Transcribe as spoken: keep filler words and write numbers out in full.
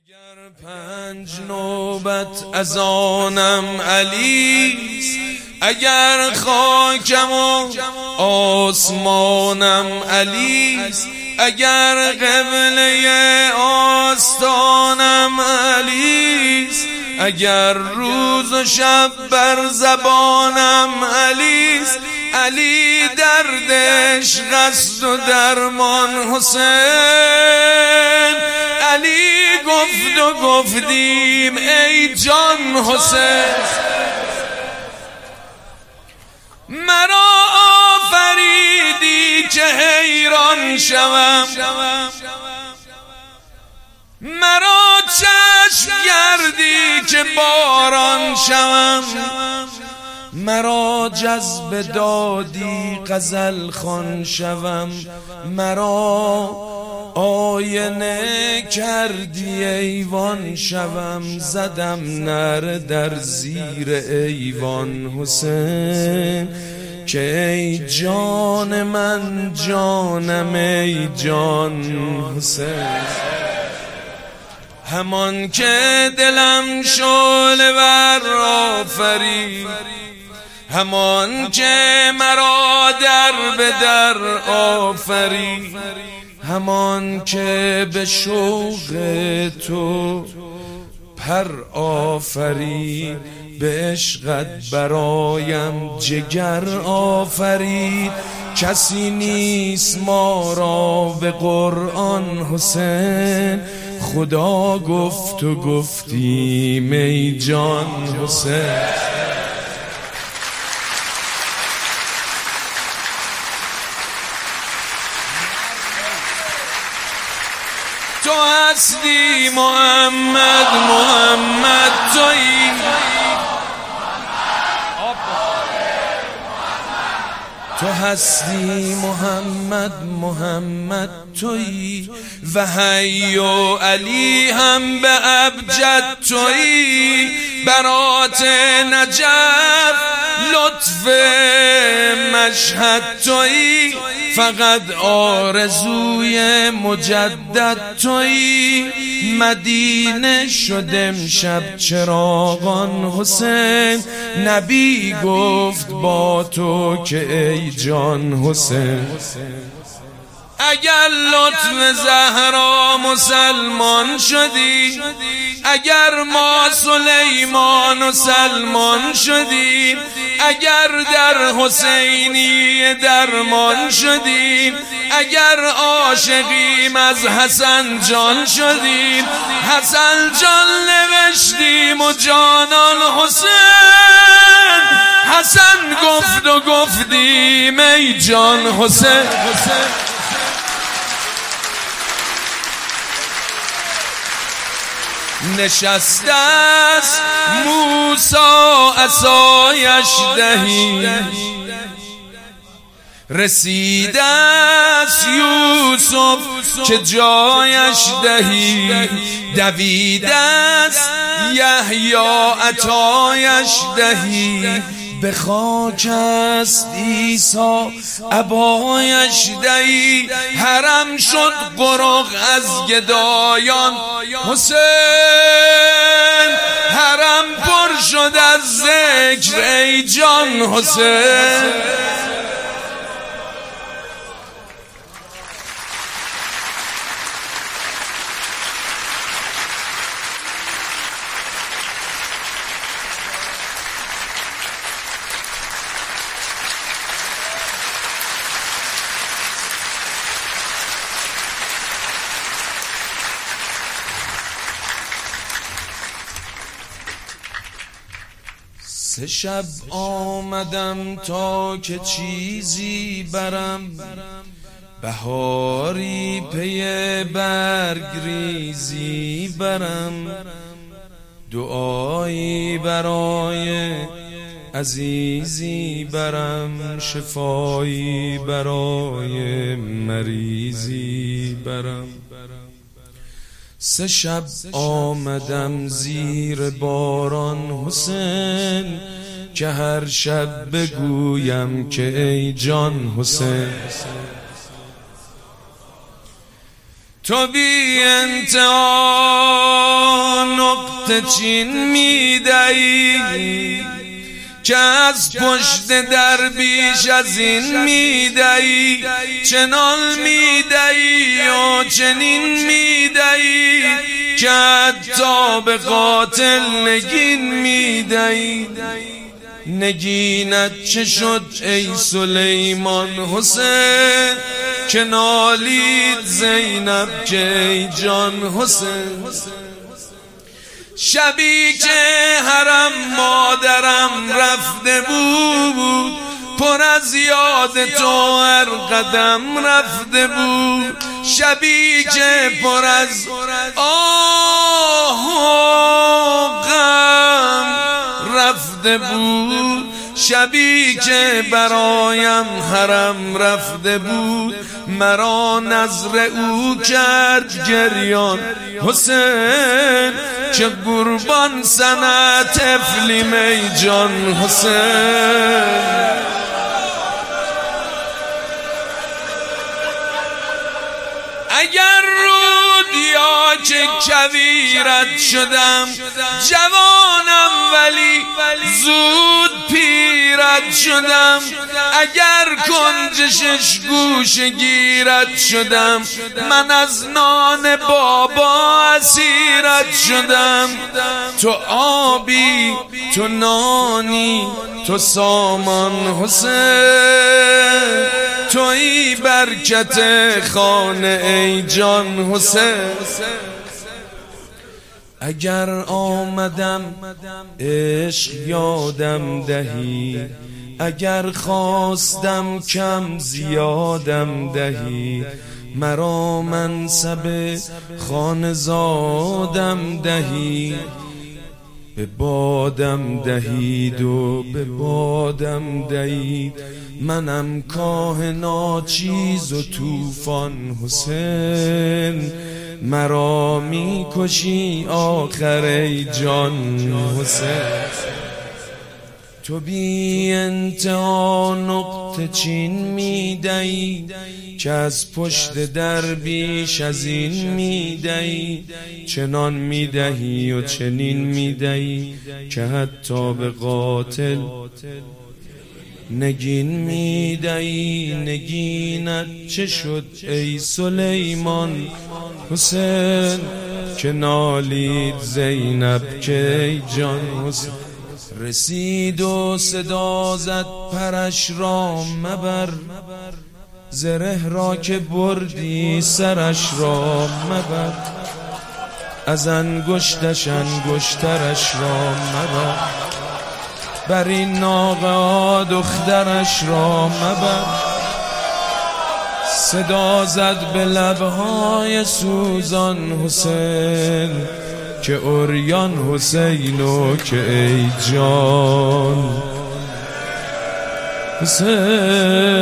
اگر پنج نوبت از آنم علیست، اگر خاکم و آسمانم علیست، اگر قبله آستانم علیست، اگر روز و شب بر زبانم علیست، علی درد عشق است و درمان حسین. علی گفت و گفتیم ای جان حسین، مرا آفریدی که حیران شوم، مرا چشم گردی که باران شوم، مرا جذب دادی غزل خوان شوم، مرا آینه کردی ایوان شوم، زدم نعره در زیر ایوان حسین که ای جان من جانم ای جان حسین. همان که دلم شعله ور آفرید، همان که مرا در به در آفرید، همان که به شوق تو پر آفرید، به عشقت برایم جگر آفرید. کسی نیست ما را به قرآن حسین، خدا گفت و گفتیم ای جان حسین. تو هستی محمد، محمد تویی، تو هستی محمد، محمد تویی، و حی و علی هم به ابجد تویی. برات نجف لطف مشهد تویی، فقط آرزوی مجدد تویی. مدینه شد امشب چراغان حسین، نبی گفت با تو که ای جان حسین. اگر لطف زهرا مسلمان شدی، اگر ما سلیمان و سلمان شدیم، اگر در حسینی درمان شدیم، اگر عاشقیم از حسن جان شدیم، حسن جان نوشتیم و جانان حسین. حسن گفت و گفتیم ای جان حسین. نشسته است موسی عصایش دهی، رسیده است یوسف که جایش دهی، دویده است یحیی عطایش دهی، به خاک است عیسی عبایش دهی. حرم شد قرق از گدایان حسین، حرم پر شد از ذکر ای جان حسین. سه شب آمدم تا که چیزی برم، بهاری پی برگریزی برم، دعایی برای عزیزی برم، شفایی برای مریضی برم. سه شب آمدم زیر باران حسین، که هر شب بگویم که ای جان حسین. تو بی انتها نقطه چین میدهی که از پشت در بیش از این میدهی، چنان میدهی و چنین میدهی که حتی به قاتل نگین میدهی. نگینت چه شد ای سلیمان حسین که نالید زینب که ای جان حسین. شبی که حرم مادرم رفته بود پر از یاد تو هر قدم رفته بود. شبی که پر از آه و غم رفته بود، شبی که برایم حرم رفته بود، مرا نظر او کرد گریان حسین که قربان سنه طفلیم ای جان حسین. اگر رودیا که کویرت شدم جوانم ولی زود پیرت شدم، اگر کنج شش گوش گیرت شدم من از نان بابا اسیرت شدم. تو آبی تو نانی تو سامان حسین، تویی برکت خانه ای جان حسین. اگر آمدم عشق یادم دهی، اگر خواستم کم زیادم دهی، مرا منصب خانزادم دهی. به بادم دهید و به بادم دهید، منم کاه ناچیز و طوفان حسین. مرا می کشی آخر ای جان حسین. تو بی انتها نقطه چین میدهی که از پشت در بیش از این میدهی، چنان میدهی و چنین میدهی که حتی به قاتل نگین میدهی. نگینت چه شد ای سلیمان حسین که نالید زینب که ای جان حسین. رسید و صدا زد پرش را مبر، زره را که بردی سرش را مبر. از انگشتش انگشترش را مبر، بر این ناقه دخترش را مبر. صدا زد به لبهای سوزان حسین که اوریان حسینو که ای جان حسین.